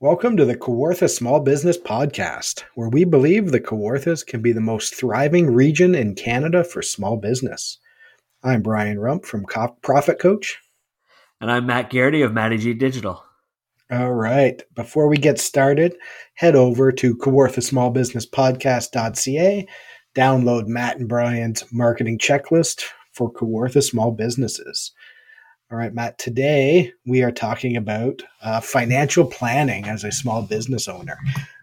Welcome to the Kawartha Small Business Podcast, where we believe the Kawarthas can be the most thriving region in Canada for small business. I'm Brian Rump from Profit Coach. And I'm Matt Garrity of Matty G Digital. All right. Before we get started, head over to kawarthasmallbusinesspodcast.ca, download Matt and Brian's marketing checklist for Kawartha small businesses. All right, Matt, today we are talking about financial planning as a small business owner.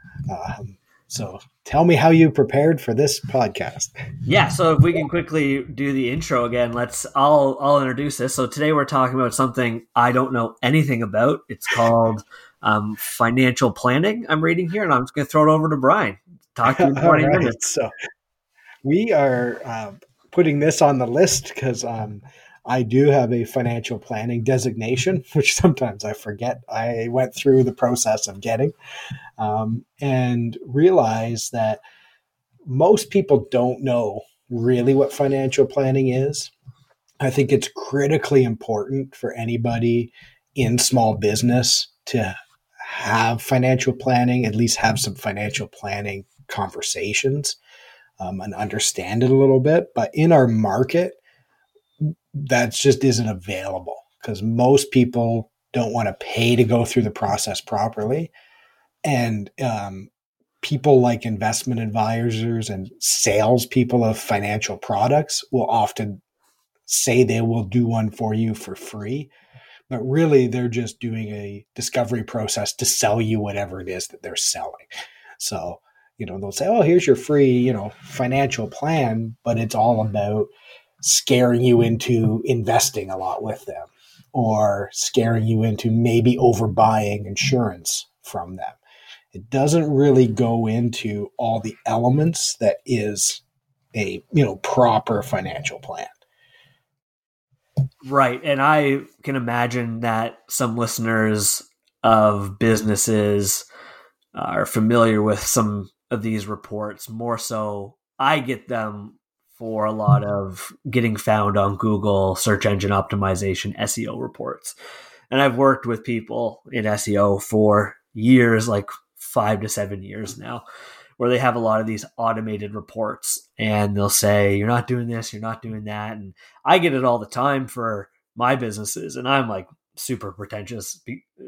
So tell me how you prepared for this podcast. Yeah, so if we can quickly do the intro again, I'll introduce this. So today we're talking about something I don't know anything about. It's called financial planning. I'm reading here, and I'm just going to throw it over to Brian. Talk to you in 20 minutes. So we are putting this on the list because I do have a financial planning designation, which sometimes I forget I went through the process of getting, and realize that most people don't know really what financial planning is. I think it's critically important for anybody in small business to have financial planning, at least have some financial planning conversations, and understand it a little bit. But in our market, that just isn't available because most people don't want to pay to go through the process properly. And people like investment advisors and salespeople of financial products will often say they will do one for you for free, but really they're just doing a discovery process to sell you whatever it is that they're selling. So, they'll say, oh, here's your free, financial plan, but it's all about scaring you into investing a lot with them or scaring you into maybe overbuying insurance from them. It doesn't really go into all the elements that is a, proper financial plan. Right. And I can imagine that some listeners of businesses are familiar with some of these reports. More so, I get them for a lot of getting found on Google, search engine optimization, SEO reports. And I've worked with people in SEO for years, like 5 to 7 years now, where they have a lot of these automated reports and they'll say, you're not doing this, you're not doing that. And I get it all the time for my businesses. And I'm like super pretentious.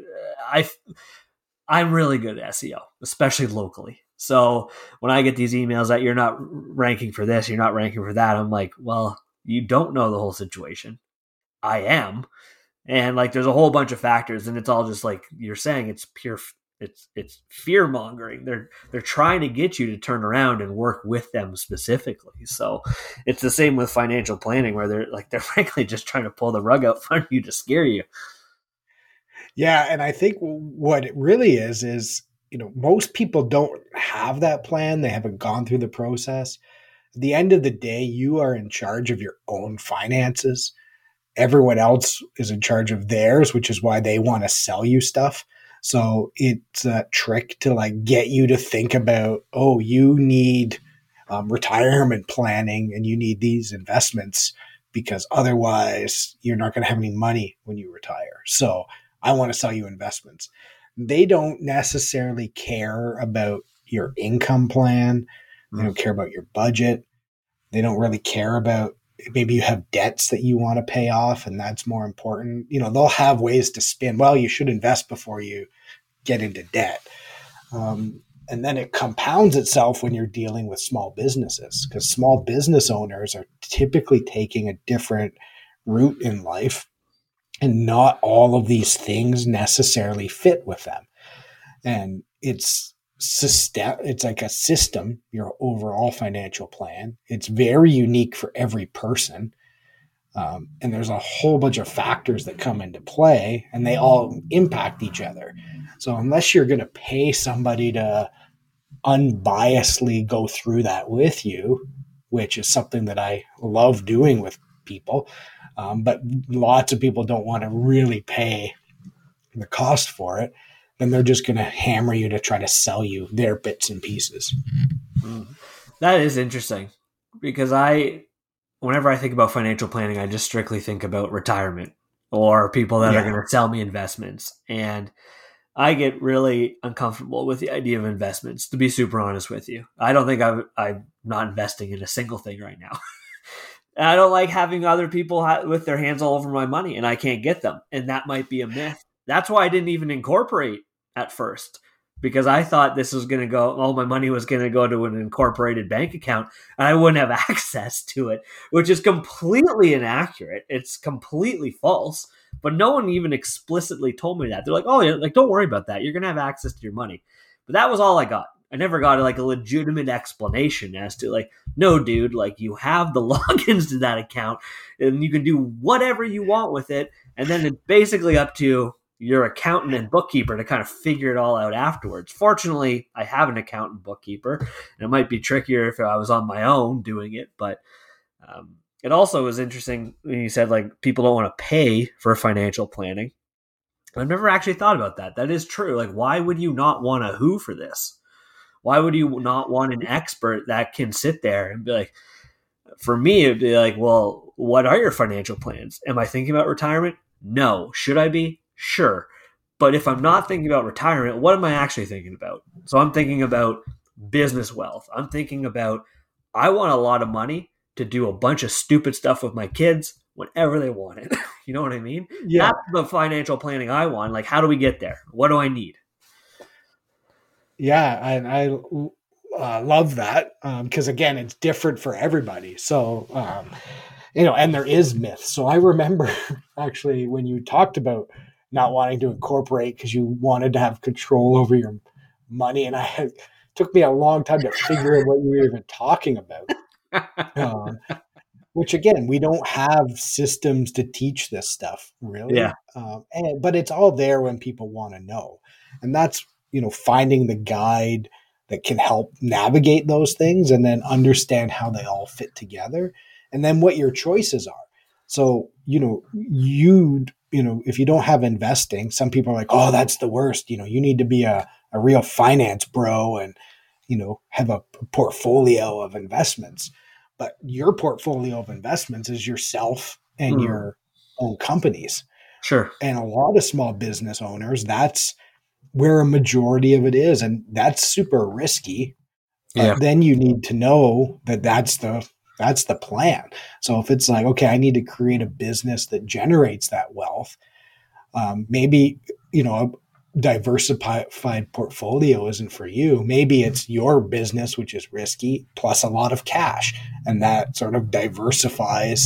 I'm really good at SEO, especially locally. So when I get these emails that you're not ranking for this, you're not ranking for that, I'm like, well, you don't know the whole situation. I am. And like, there's a whole bunch of factors, and it's all just like you're saying, it's pure, it's fear mongering. They're trying to get you to turn around and work with them specifically. So it's the same with financial planning, where they're frankly just trying to pull the rug out from you to scare you. Yeah. And I think what it really is, most people don't have that plan. They haven't gone through the process. At the end of the day, you are in charge of your own finances. Everyone else is in charge of theirs, which is why they want to sell you stuff. So it's a trick to like get you to think about, oh, you need retirement planning and you need these investments because otherwise you're not going to have any money when you retire. So I want to sell you investments. They don't necessarily care about your income plan. They don't care about your budget. They don't really care about maybe you have debts that you want to pay off and that's more important. They'll have ways to spin. Well, you should invest before you get into debt. And then it compounds itself when you're dealing with small businesses because small business owners are typically taking a different route in life and not all of these things necessarily fit with them. And it's like a system, your overall financial plan. It's very unique for every person. And there's a whole bunch of factors that come into play and they all impact each other. So unless you're going to pay somebody to unbiasedly go through that with you, which is something that I love doing with people, but lots of people don't want to really pay the cost for it, then they're just going to hammer you to try to sell you their bits and pieces. That is interesting because whenever I think about financial planning, I just strictly think about retirement or people that are going to sell me investments. And I get really uncomfortable with the idea of investments, to be super honest with you. I don't think I'm not investing in a single thing right now. And I don't like having other people with their hands all over my money and I can't get them. And that might be a myth. That's why I didn't even incorporate at first, because I thought this was going to go, all my money was going to go to an incorporated bank account and I wouldn't have access to it, which is completely inaccurate. It's completely false. But no one even explicitly told me that. They're like, oh, yeah, like, don't worry about that. You're going to have access to your money. But that was all I got. I never got like a legitimate explanation as to like, no, dude, like you have the logins to that account and you can do whatever you want with it. And then it's basically up to your accountant and bookkeeper to kind of figure it all out afterwards. Fortunately, I have an accountant and bookkeeper, and it might be trickier if I was on my own doing it. But it also was interesting when you said like people don't want to pay for financial planning. I've never actually thought about that. That is true. Like, why would you not want a who for this? Why would you not want an expert that can sit there and be like, for me, it'd be like, well, what are your financial plans? Am I thinking about retirement? No. Should I be? Sure. But if I'm not thinking about retirement, what am I actually thinking about? So I'm thinking about business wealth. I'm thinking about, I want a lot of money to do a bunch of stupid stuff with my kids whenever they want it. You know what I mean? Yeah. That's the financial planning I want. Like, how do we get there? What do I need? Yeah, and I love that because again, it's different for everybody. So, and there is myths. So I remember actually when you talked about not wanting to incorporate because you wanted to have control over your money, and took me a long time to figure out what you were even talking about. Which again, we don't have systems to teach this stuff, really. Yeah. But it's all there when people want to know, and that's finding the guide that can help navigate those things and then understand how they all fit together and then what your choices are. So, if you don't have investing, some people are like, oh, that's the worst. You need to be a real finance bro and, have a portfolio of investments. But your portfolio of investments is yourself and your own companies. Sure. And a lot of small business owners, that's where a majority of it is. And that's super risky. Yeah. But then you need to know that that's the plan. So if it's like, okay, I need to create a business that generates that wealth, maybe, a diversified portfolio isn't for you. Maybe it's your business, which is risky, plus a lot of cash. And that sort of diversifies,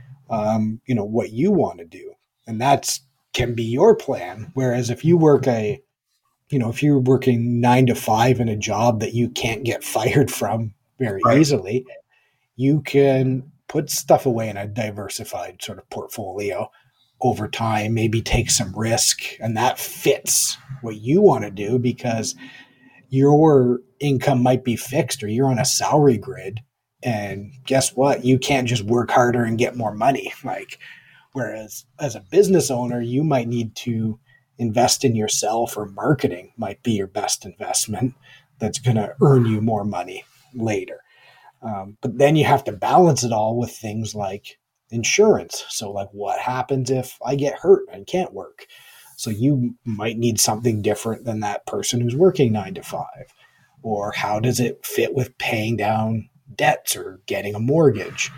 what you want to do. And that's can be your plan. Whereas if you work if you're working 9 to 5 in a job that you can't get fired from very easily, you can put stuff away in a diversified sort of portfolio over time, maybe take some risk, and that fits what you want to do because your income might be fixed or you're on a salary grid. And guess what? You can't just work harder and get more money. Whereas as a business owner, you might need to invest in yourself, or marketing might be your best investment that's going to earn you more money later. But then you have to balance it all with things like insurance. So like, what happens if I get hurt and can't work? So you might need something different than that person who's working 9 to 5. Or how does it fit with paying down debts or getting a mortgage?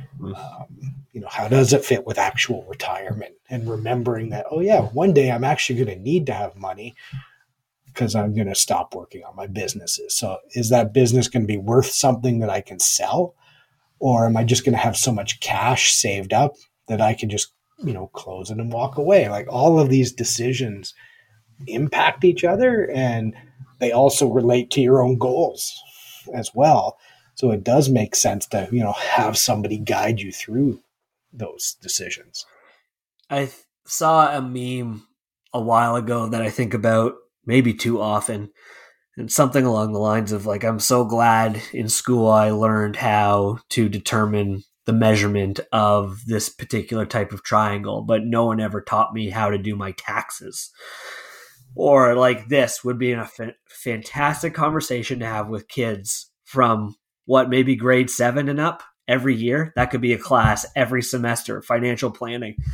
How does it fit with actual retirement and remembering that, oh yeah, one day I'm actually going to need to have money because I'm going to stop working on my businesses. So is that business going to be worth something that I can sell? Or am I just going to have so much cash saved up that I can just, close it and walk away? Like all of these decisions impact each other, and they also relate to your own goals as well. So it does make sense to, have somebody guide you through those decisions. I saw a meme a while ago that I think about maybe too often, and something along the lines of like, I'm so glad in school I learned how to determine the measurement of this particular type of triangle, but no one ever taught me how to do my taxes. Or like, this would be a fantastic conversation to have with kids from maybe grade 7 and up every year. That could be a class every semester, financial planning,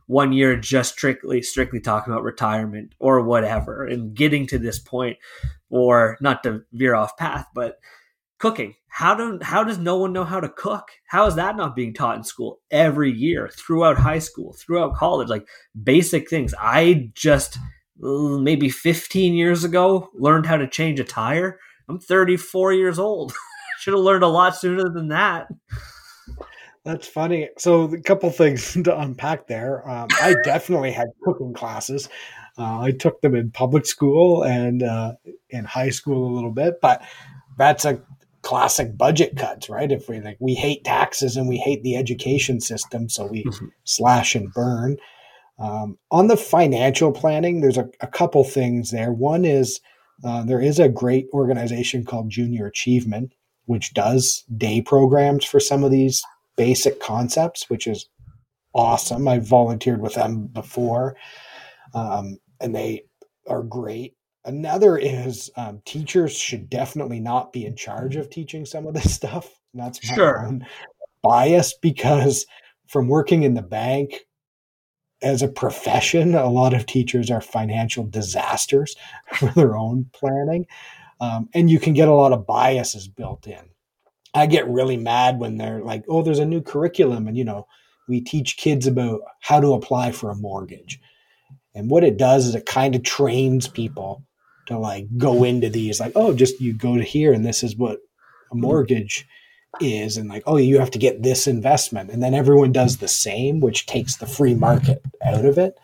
one year just strictly talking about retirement or whatever, and getting to this point, or not to veer off path, but cooking. How does no one know how to cook? How is that not being taught in school every year, throughout high school, throughout college? Like basic things. I just maybe 15 years ago learned how to change a tire. I'm 34 years old. Should have learned a lot sooner than that. That's funny. So a couple things to unpack there. I definitely had cooking classes. I took them in public school and in high school a little bit, but that's a classic budget cuts, right? If we hate taxes and we hate the education system, so we slash and burn. On the financial planning, there's a couple things there. One is there is a great organization called Junior Achievement, which does day programs for some of these basic concepts, which is awesome. I volunteered with them before, and they are great. Another is teachers should definitely not be in charge of teaching some of this stuff. And that's my own bias, because from working in the bank as a profession, a lot of teachers are financial disasters for their own planning. And you can get a lot of biases built in. I get really mad when they're like, oh, there's a new curriculum and, we teach kids about how to apply for a mortgage. And what it does is it kind of trains people to like go into these like, oh, just you go to here and this is what a mortgage is. And like, oh, you have to get this investment. And then everyone does the same, which takes the free market out of it.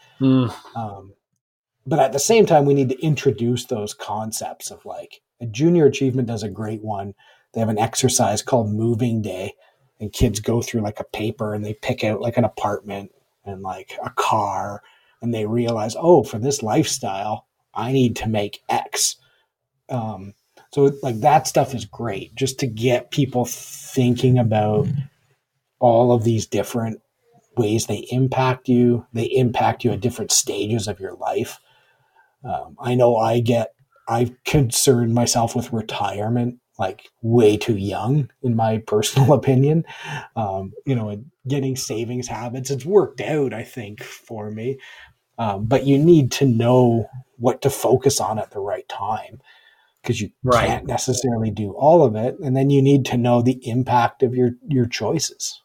But at the same time, we need to introduce those concepts of like a Junior Achievement does a great one. They have an exercise called Moving Day, and kids go through like a paper and they pick out like an apartment and like a car, and they realize, oh, for this lifestyle, I need to make X. So like that stuff is great, just to get people thinking about all of these different ways they impact you. They impact you at different stages of your life. I know I've concerned myself with retirement like way too young, in my personal opinion. And getting savings habits, it's worked out, I think, for me. But you need to know what to focus on at the right time, because you can't necessarily do all of it. And then you need to know the impact of your choices.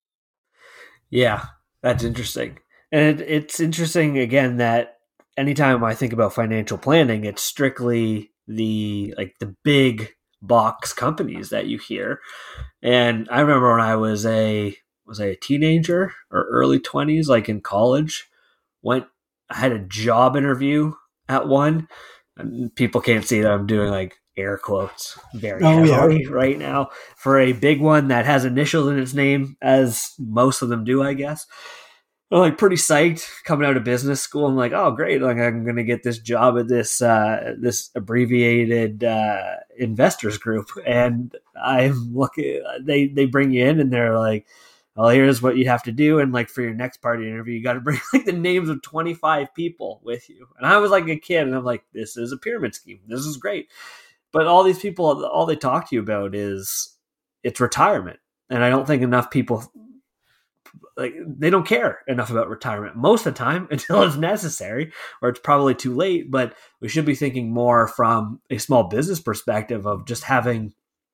Yeah, that's interesting. And it's interesting, again, that anytime I think about financial planning, it's strictly the big box companies that you hear. And I remember when I was a teenager or early 20s, like in college, I had a job interview at one. And people can't see that I'm doing like air quotes very heavily right now for a big one that has initials in its name, as most of them do, I guess. I'm like pretty psyched coming out of business school. I'm like, oh great, like I'm going to get this job at this abbreviated investors group, and I'm looking. They bring you in and they're like, well, here's what you have to do, and like for your next party interview, you got to bring like the names of 25 people with you. And I was like a kid, and I'm like, this is a pyramid scheme. This is great. But all these people, all they talk to you about is it's retirement, and I don't think enough people. Like they don't care enough about retirement most of the time until it's necessary, or it's probably too late. But we should be thinking more from a small business perspective of just having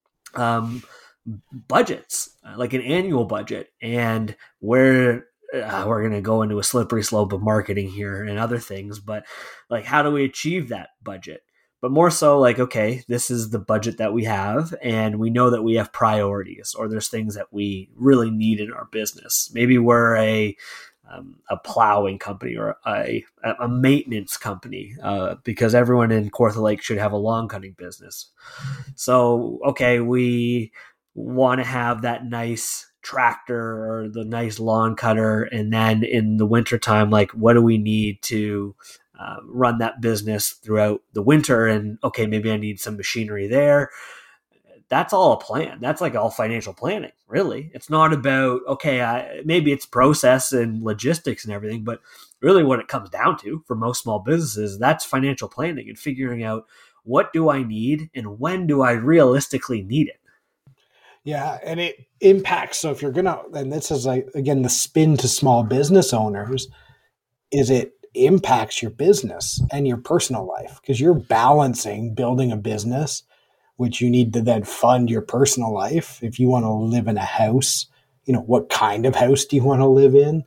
budgets, like an annual budget, and where we're going to go into a slippery slope of marketing here and other things. But like, how do we achieve that budget? But more so like, okay, this is the budget that we have, and we know that we have priorities, or there's things that we really need in our business. Maybe we're a plowing company or a maintenance company, because everyone in Kawartha Lake should have a lawn cutting business. So, okay, we want to have that nice tractor or the nice lawn cutter. And then in the wintertime, like, what do we need to run that business throughout the winter? And okay, maybe I need some machinery there. That's all a plan. That's like all financial planning, really. It's not about, okay, maybe it's process and logistics and everything, but really what it comes down to for most small businesses, that's financial planning and figuring out what do I need and when do I realistically need it. Yeah, and it impacts. So if you're going to, and this is like, again, the spin to small business owners, is it impacts your business and your personal life, because you're balancing building a business, which you need to then fund your personal life. If you want to live in a house, what kind of house do you want to live in?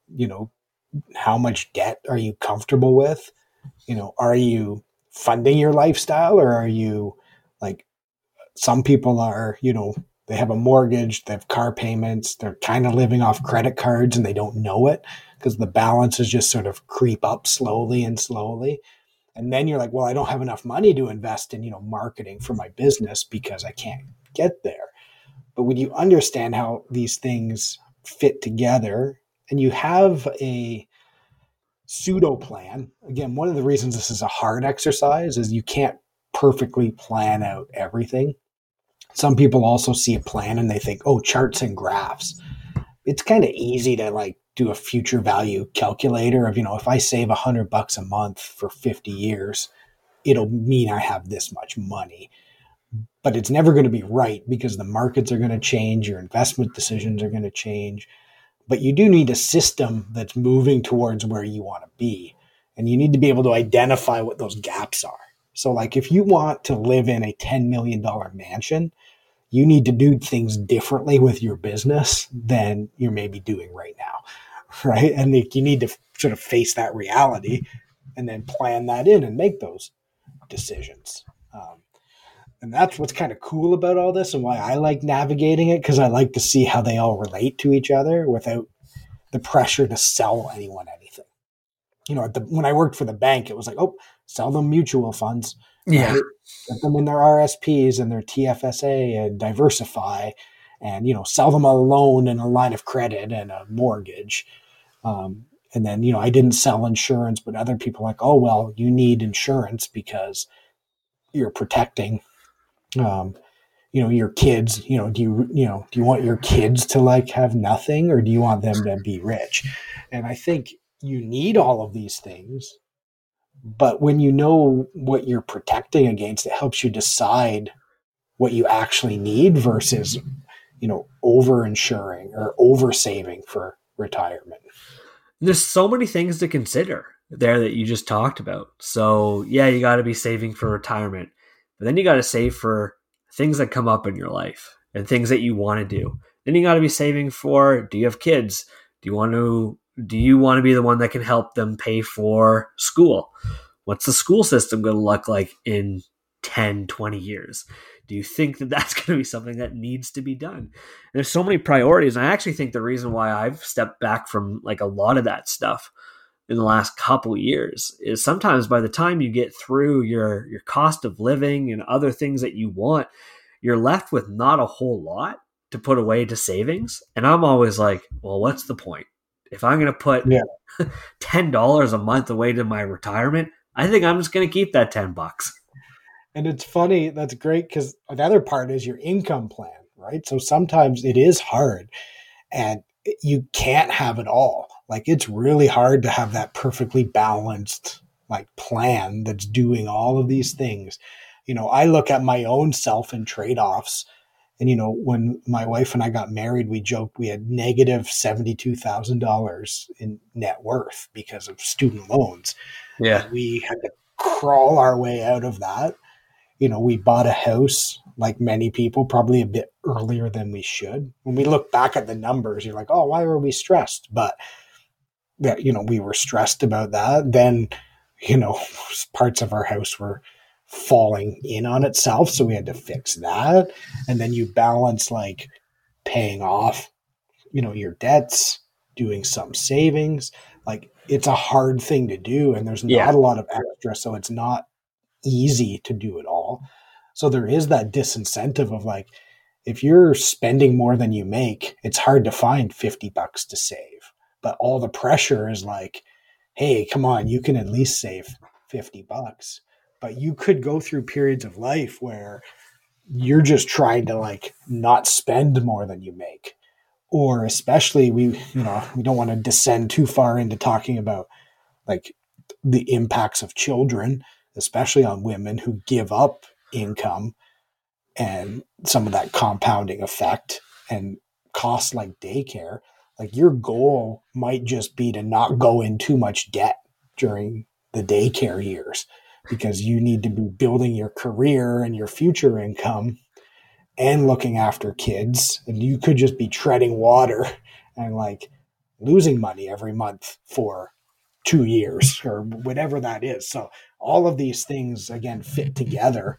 How much debt are you comfortable with? Are you funding your lifestyle, or are you like some people are, they have a mortgage, they have car payments, they're kind of living off credit cards and they don't know it because the balances just sort of creep up slowly and slowly. And then you're like, well, I don't have enough money to invest in, marketing for my business because I can't get there. But when you understand how these things fit together and you have a pseudo plan, again, one of the reasons this is a hard exercise is you can't perfectly plan out everything. Some people also see a plan and they think, oh, charts and graphs. It's kind of easy to like do a future value calculator of, if I save $100 a month for 50 years, it'll mean I have this much money. But it's never going to be right because the markets are going to change. Your investment decisions are going to change. But you do need a system that's moving towards where you want to be. And you need to be able to identify what those gaps are. So like if you want to live in a $10 million mansion, you need to do things differently with your business than you're maybe doing right now, right? And you need to sort of face that reality and then plan that in and make those decisions. And that's what's kind of cool about all this and why I like navigating it, because I like to see how they all relate to each other without the pressure to sell anyone anything. When I worked for the bank, it was like, oh, sell them mutual funds. Yeah. Right? Get them in their RSPs and their TFSA and diversify and, sell them a loan and a line of credit and a mortgage. And then, I didn't sell insurance, but other people like, oh, well, you need insurance because you're protecting, your kids. Do you want your kids to like have nothing, or do you want them to be rich? And I think you need all of these things. But when you know what you're protecting against, it helps you decide what you actually need versus, over insuring or over saving for retirement. There's so many things to consider there that you just talked about. So yeah, you got to be saving for retirement, but then you got to save for things that come up in your life and things that you want to do. Then you got to be saving for, do you have kids? Do you want to be the one that can help them pay for school? What's the school system going to look like in 10, 20 years? Do you think that that's going to be something that needs to be done? And there's so many priorities. And I actually think the reason why I've stepped back from like a lot of that stuff in the last couple of years is sometimes by the time you get through your cost of living and other things that you want, you're left with not a whole lot to put away to savings. And I'm always like, well, what's the point? If I'm going to put $10 a month away to my retirement, I think I'm just going to keep that $10. And it's funny. That's great, because another part is your income plan, right? So sometimes it is hard and you can't have it all. Like it's really hard to have that perfectly balanced like plan that's doing all of these things. I look at my own self and trade-offs. And, when my wife and I got married, we joked we had negative $72,000 in net worth because of student loans. Yeah. And we had to crawl our way out of that. We bought a house like many people, probably a bit earlier than we should. When we look back at the numbers, you're like, oh, why were we stressed? But that, we were stressed about that. Then, parts of our house were falling in on itself. So we had to fix that. And then you balance like paying off, your debts, doing some savings. Like it's a hard thing to do. And there's not a lot of extra. So it's not easy to do it all. So there is that disincentive of like, if you're spending more than you make, it's hard to find $50 to save. But all the pressure is like, hey, come on, you can at least save $50. But you could go through periods of life where you're just trying to like not spend more than you make. Or especially we don't want to descend too far into talking about like the impacts of children, especially on women who give up income and some of that compounding effect and costs like daycare. Like your goal might just be to not go in too much debt during the daycare years because you need to be building your career and your future income and looking after kids. And you could just be treading water and like losing money every month for 2 years or whatever that is. So all of these things, again, fit together.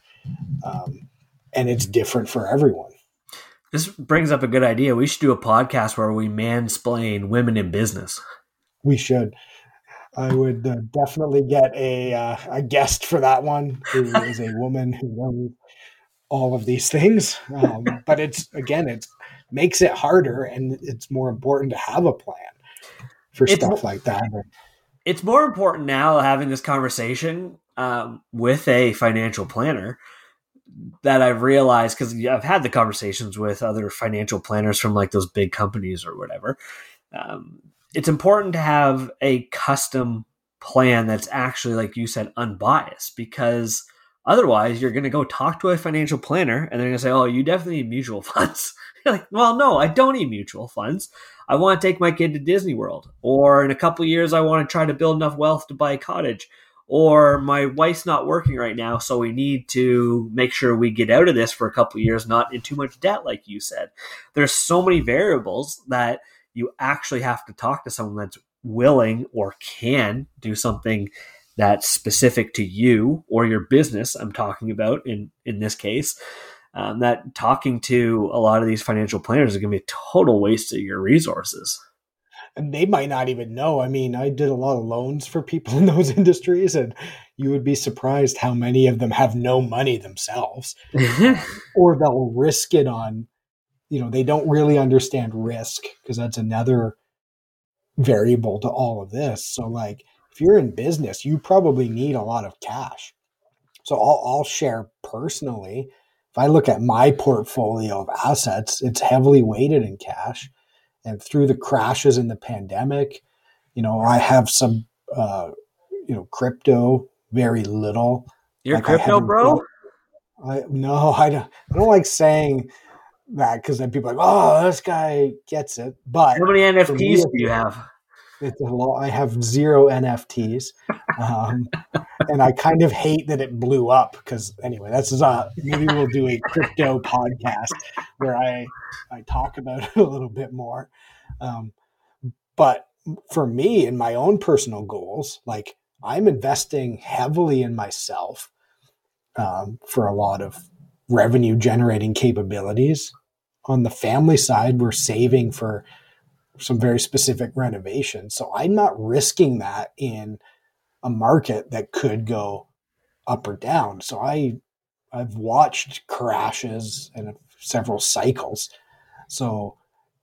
And it's different for everyone. This brings up a good idea. We should do a podcast where we mansplain women in business. We should. I would definitely get a guest for that one who is a woman who knows all of these things. But it makes it harder, and it's more important to have a plan for stuff like that. It's more important now having this conversation with a financial planner that I've realized, because I've had the conversations with other financial planners from like those big companies or whatever. It's important to have a custom plan that's actually, like you said, unbiased, because otherwise you're going to go talk to a financial planner and they're going to say, oh, you definitely need mutual funds. You're like, well, no, I don't need mutual funds. I want to take my kid to Disney World, or in a couple of years, I want to try to build enough wealth to buy a cottage, or my wife's not working right now, so we need to make sure we get out of this for a couple of years, not in too much debt, like you said. There's so many variables that you actually have to talk to someone that's willing or can do something that's specific to you or your business. I'm talking about in this case, that talking to a lot of these financial planners is going to be a total waste of your resources. And they might not even know. I mean, I did a lot of loans for people in those industries, and you would be surprised how many of them have no money themselves, or they'll risk it on, they don't really understand risk, because that's another variable to all of this. So like, if you're in business, you probably need a lot of cash. So I'll share personally, if I look at my portfolio of assets, it's heavily weighted in cash. And through the crashes in the pandemic, I have some, crypto, very little. You're crypto, bro? I don't like saying that, because then people are like, oh, this guy gets it. But how many NFTs do you have? It's a lot. I have 0 NFTs. And I kind of hate that it blew up, because anyway, maybe we'll do a crypto podcast where I talk about it a little bit more. But for me, in my own personal goals, like I'm investing heavily in myself for a lot of revenue generating capabilities. On the family side, we're saving for some very specific renovations. So I'm not risking that in a market that could go up or down. So I've watched crashes and several cycles. So,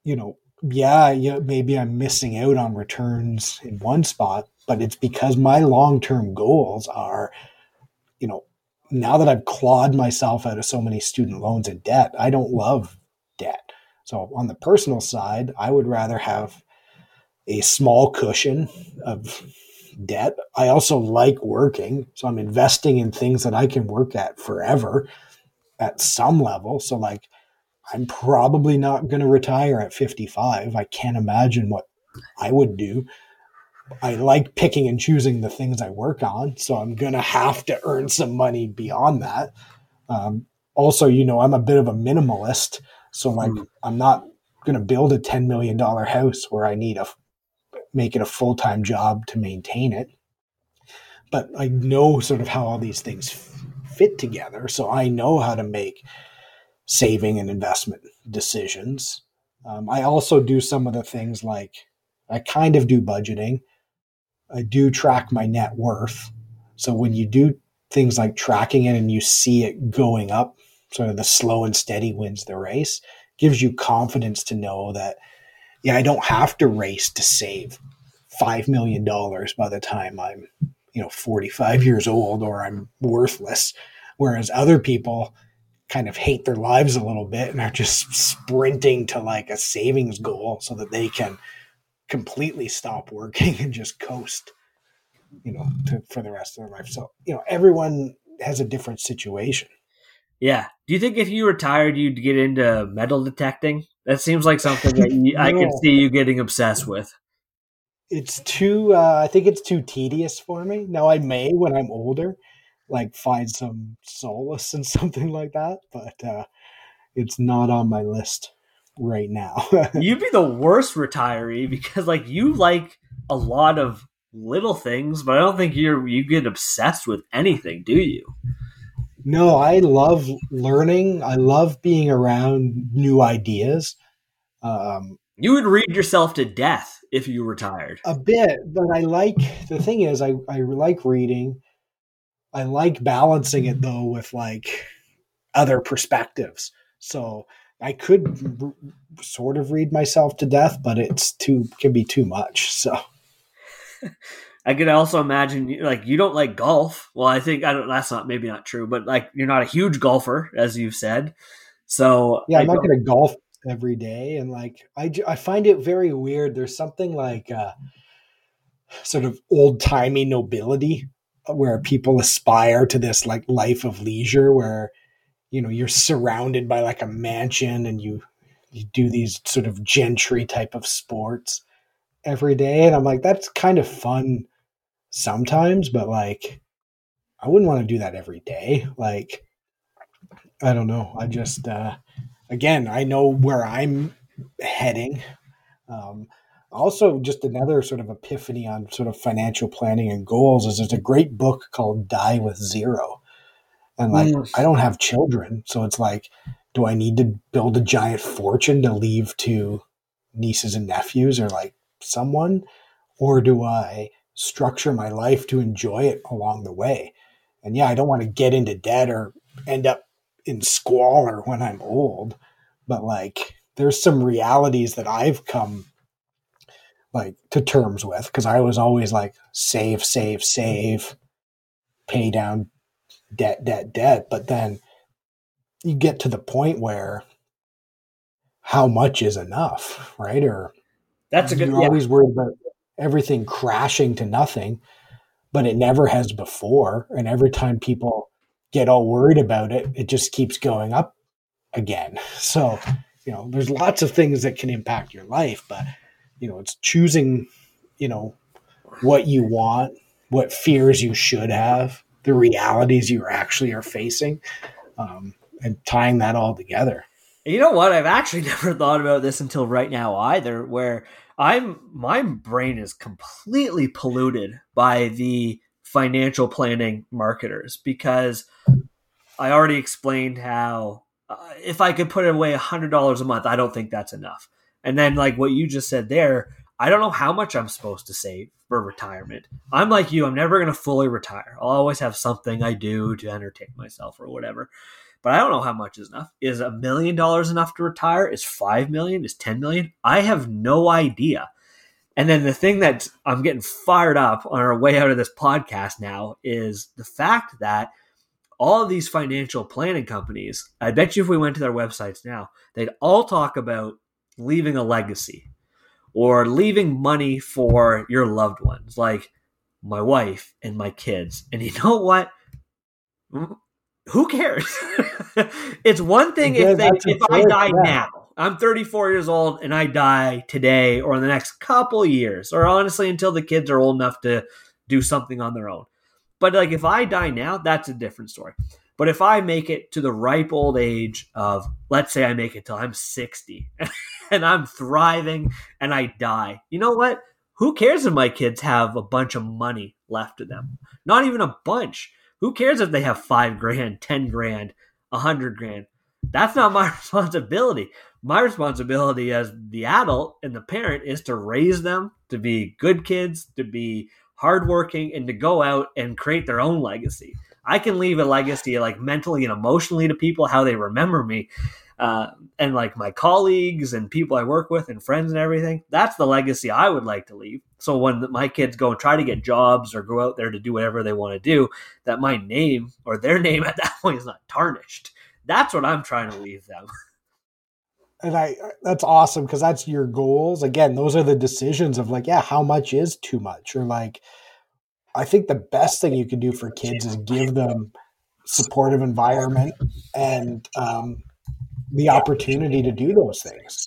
maybe I'm missing out on returns in one spot, but it's because my long-term goals are, now that I've clawed myself out of so many student loans and debt, I don't love debt. So on the personal side, I would rather have a small cushion of debt. I also like working, so I'm investing in things that I can work at forever at some level. So like, I'm probably not going to retire at 55. I can't imagine what I would do. I like picking and choosing the things I work on, so I'm going to have to earn some money beyond that. Also, I'm a bit of a minimalist, so like I'm not going to build a $10 million house where I need make it a full-time job to maintain it. But I know sort of how all these things fit together, so I know how to make saving and investment decisions. I also do some of the things like I kind of do budgeting. I do track my net worth. So when you do things like tracking it and you see it going up, sort of the slow and steady wins the race, gives you confidence to know that, I don't have to race to save $5 million by the time I'm, 45 years old, or I'm worthless. Whereas other people kind of hate their lives a little bit and are just sprinting to like a savings goal so that they can completely stop working and just coast, for the rest of their life. So, everyone has a different situation. Yeah. Do you think if you retired, you'd get into metal detecting? That seems like something that I could No, see you getting obsessed with. it's too. I think it's too tedious for me. Now I may, when I'm older, like find some solace in something like that, but it's not on my list right now. You'd be the worst retiree because like you like a lot of little things, but I don't think you get obsessed with anything, do you? No, I love learning. I love being around new ideas. Um, You would read yourself to death if you retired. a bit, but I like the thing is I like reading. I like balancing it though with like other perspectives. So I could sort of read myself to death, but it's too can be too much. So I could also imagine like you don't like golf. Well, I think I don't. That's not maybe not true, but like you're not a huge golfer, as you've said. So yeah, I'm not going to golf every day, and like I find it very weird. There's something like sort of old timey nobility where people aspire to this like life of leisure where you're surrounded by like a mansion and you do these sort of gentry type of sports every day, and I'm like that's kind of fun sometimes, but like I wouldn't want to do that every day. Like I don't know, I just again I know where I'm heading. um, Also, just another sort of epiphany on sort of financial planning and goals is there's a great book called Die with Zero. And like, Mm. I don't have children. So it's like, do I need to build a giant fortune to leave to nieces and nephews or like someone? Or do I structure my life to enjoy it along the way? And yeah, I don't want to get into debt or end up in squalor when I'm old. But like, there's some realities that I've come like to terms with because I was always like save, save, save, pay down debt, debt, debt. But then you get to the point where how much is enough, right? Or That's a good you're yeah. always worried about everything crashing to nothing, but it never has before. And every time people get all worried about it, it just keeps going up again. So, there's lots of things that can impact your life, but, it's choosing, you know, what you want, what fears you should have, the realities you actually are facing, and tying that all together. You know what? I've actually never thought about this until right now either, where my brain is completely polluted by the financial planning marketers because I already explained how if I could put away $100 a month, I don't think that's enough. And then like what you just said there, I don't know how much I'm supposed to save for retirement. I'm like you, I'm never going to fully retire. I'll always have something I do to entertain myself or whatever. But I don't know how much is enough. Is $1 million enough to retire? Is 5 million? Is 10 million? I have no idea. And then the thing that I'm getting fired up on our way out of this podcast now is the fact that all of these financial planning companies, I bet you if we went to their websites now, they'd all talk about leaving a legacy or leaving money for your loved ones, like my wife and my kids. And you know what? Who cares? It's one thing Yeah, if I die now, I'm 34 years old and I die today or in the next couple years, or honestly until the kids are old enough to do something on their own. But like if I die now, that's a different story. But if I make it to the ripe old age of, let's say I make it till I'm 60 and I'm thriving and I die, you know what? Who cares if my kids have a bunch of money left to them? Not even a bunch. Who cares if they have 5 grand, 10 grand, 100 grand? That's not my responsibility. My responsibility as the adult and the parent is to raise them to be good kids, to be hardworking, and to go out and create their own legacy. I can leave a legacy like mentally and emotionally to people, how they remember me, and like my colleagues and people I work with and friends and everything. That's the legacy I would like to leave. So when my kids go and try to get jobs or go out there to do whatever they want to do, that my name or their name at that point is not tarnished. That's what I'm trying to leave them. And that's awesome because that's your goals. Again, those are the decisions of like, yeah, how much is too much? Or like, I think the best thing you can do for kids is give them supportive environment and the opportunity to do those things.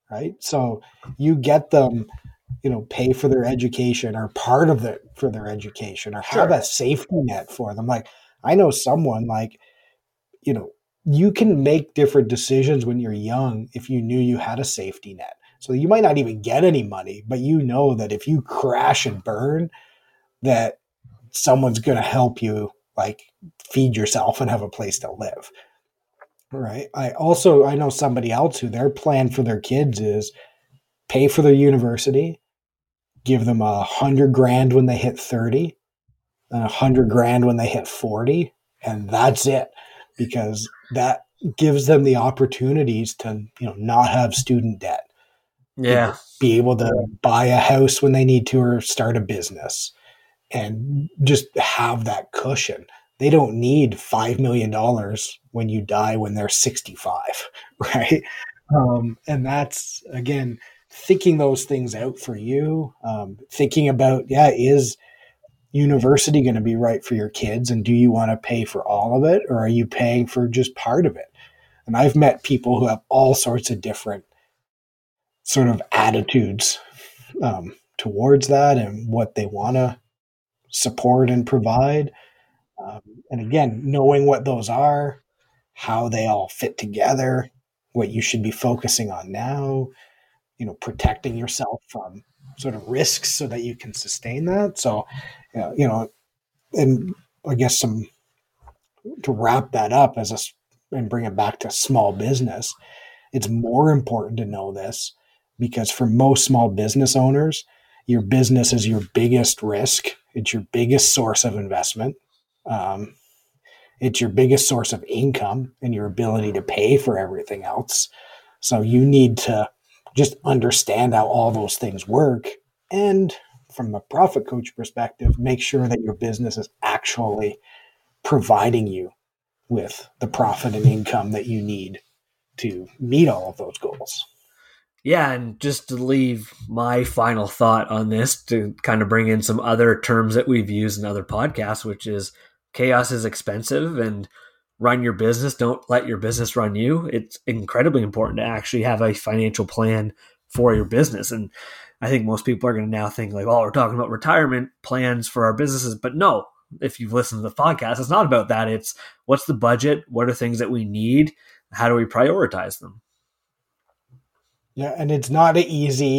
right? So you get them, pay for their education or part of it for their education, or have Sure. a safety net for them. Like, I know someone, like, you know, you can make different decisions when you're young if you knew you had a safety net. So you might not even get any money, but you know that if you crash and burn, that someone's going to help you, like, feed yourself and have a place to live. Right. I know somebody else who their plan for their kids is pay for their university, give them 100 grand when they hit 30, and 100 grand when they hit 40, and that's it, because that gives them the opportunities to, not have student debt, Yeah. be able to buy a house when they need to, or start a business, and just have that cushion. They don't need $5 million when you die when they're 65, right? And that's, again, thinking those things out for you, thinking about, is university going to be right for your kids? And do you want to pay for all of it, or are you paying for just part of it? And I've met people who have all sorts of different sort of attitudes towards that and what they want to support and provide. And again, knowing what those are, how they all fit together, what you should be focusing on now, protecting yourself from sort of risks so that you can sustain that. So, and I guess to wrap that up and bring it back to small business, it's more important to know this, because for most small business owners, your business is your biggest risk. It's your biggest source of investment. It's your biggest source of income and your ability to pay for everything else. So you need to just understand how all those things work. And from a profit coach perspective, make sure that your business is actually providing you with the profit and income that you need to meet all of those goals. Yeah, and just to leave my final thought on this, to kind of bring in some other terms that we've used in other podcasts, which is chaos is expensive, and run your business. Don't let your business run you. It's incredibly important to actually have a financial plan for your business. And I think most people are going to now think like, oh, we're talking about retirement plans for our businesses. But no, if you've listened to the podcast, it's not about that. It's what's the budget? What are things that we need? How do we prioritize them? Yeah, and it's not an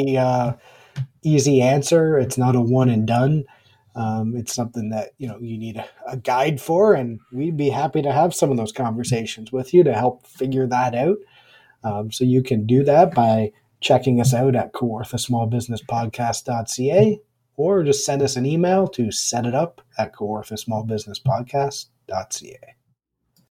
easy answer. It's not a one and done. It's something that you need a guide for, and we'd be happy to have some of those conversations with you to help figure that out. So you can do that by checking us out at kawarthasmallbusinesspodcast.ca, or just send us an email to setitup@kawarthasmallbusinesspodcast.ca.